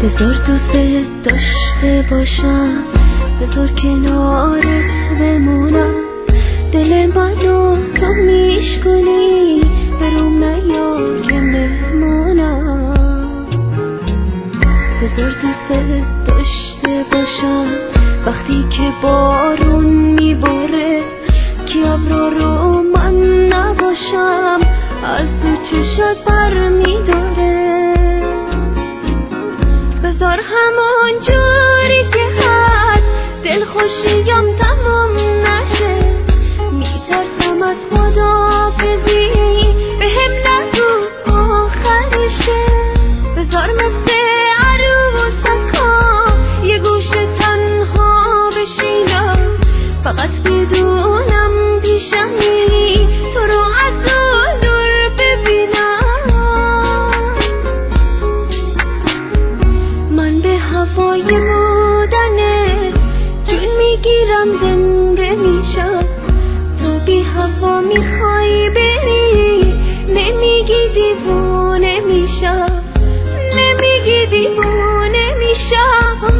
بذار دوست داشته باشم، بذار کنارت بمونم، دل منو تو میشکنی، بروم نیا که مهمونم. بذار دوست داشته باشم وقتی که بارون میباره، که ابرا رو من نباشم از تو چشات بر میداره. بذار همون جوری که هست دلخوشیم تمام نشه، میترسم از خداحافظی بهم نگو آخرشه. بذار مثل عروسکا یه گوشه تنها بشینم، فقط بدونم پیشمی تو رو از دور ببینم. من به هوای بودنت جون میگیرم، زنده میشم. تو بی هوا میخوای بری، نمیگی دیوونه میشم، نمیگی دیوونه میشم.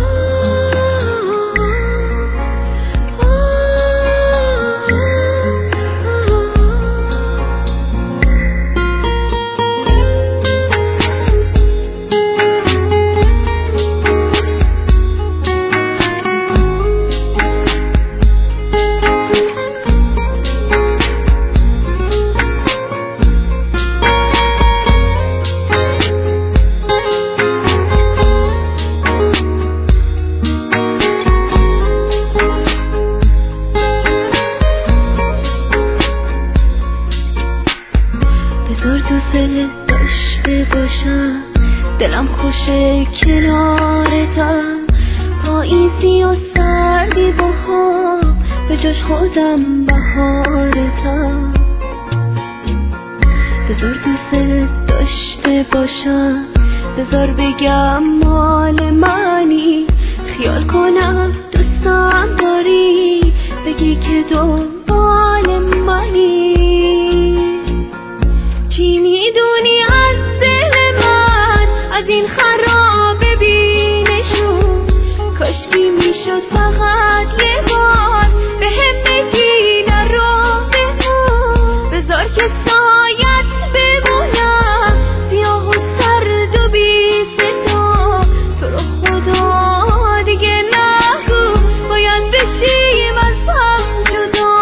بذار دوست داشته باشم، دلم خوشه کنارتم، پاییزی و سردی با هم، به جاش خودم بهارتم. بذار دوست داشته باشم، بذار بگم مال منی، خیال کنم دوستم داری، بگی که دنبال منی. چی میدونی از دل من، از این خرابه بینشون، کاشکی میشد فقط یه بار بهم بگی نرو بمون. بذار که سایت بمونم، سیاه و سرد و بی صدا، تو رو خدا دیگه نگو باید بشیم از هم جدا.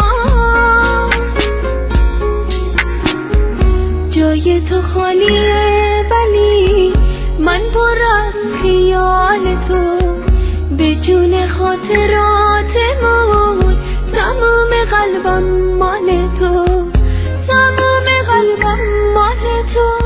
جای تو خالیه ولی من پر از خیال تو، به جون خاطراتمون تموم قلبم مال تو، تموم قلبم مال تو.